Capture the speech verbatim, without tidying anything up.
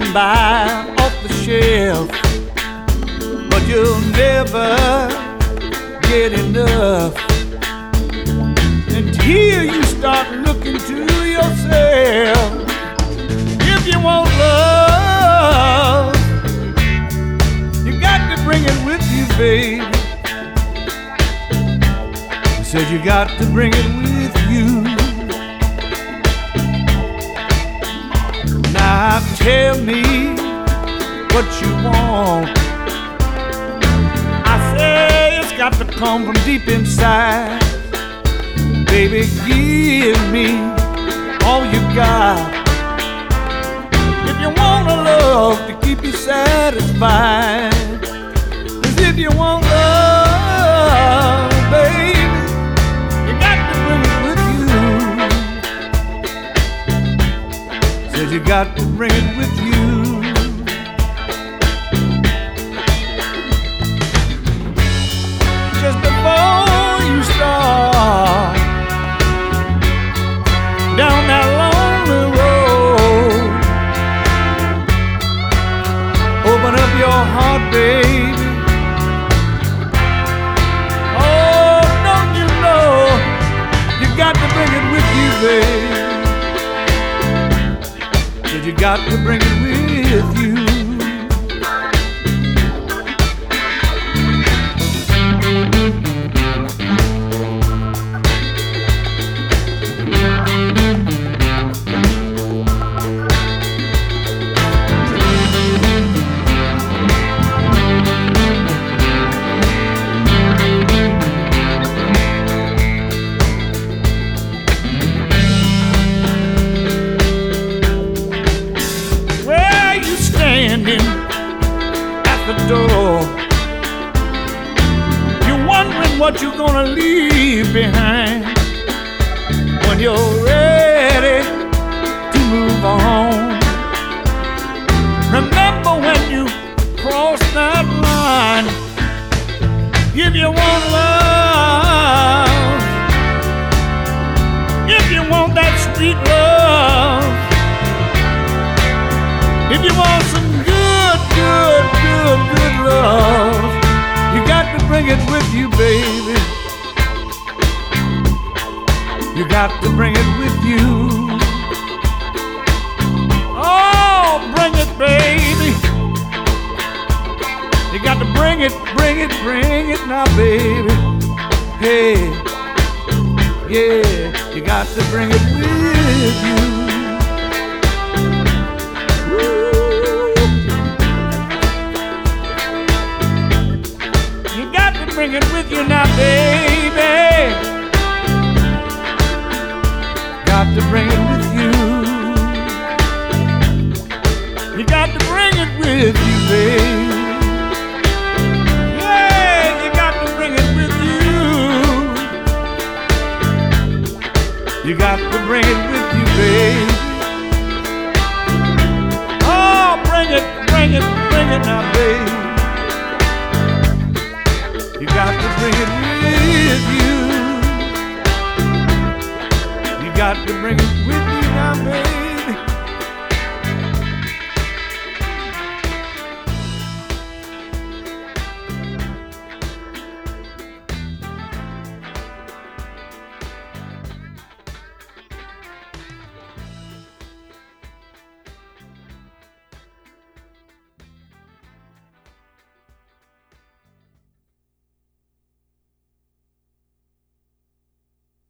can buy off the shelf, but you'll never get enough until you start looking to yourself. If you want love, you got to bring it with you, baby. I said you got to bring it with you. Now tell me what you want. I say it's got to come from deep inside. Baby, give me all you got. If you want a love to keep you satisfied, 'cause if you want love, baby, you got to bring it with you. Said you got to bring it with you. Just before you start down that lonely road, open up your heart, baby. Oh, don't you know you got to bring it with you, baby. Said you got to bring it with you. Door. You're wondering what you're gonna leave behind when you're ready to move on. Remember when you cross that line, if you want love, if you want that sweet love, if you want some good, good, good, good love, you got to bring it with you, baby. You got to bring it with you. Oh, bring it, baby. You got to bring it, bring it, bring it now, baby. Hey, yeah, you got to bring it with you. Bring it with you now, baby. Got to bring it with you. You got to bring it with you, baby. Yeah, you got to bring it with you. You got to bring it with you, baby. Oh, bring it, bring it, bring it now, baby. You got to bring it with you. You got to bring it with you now, baby.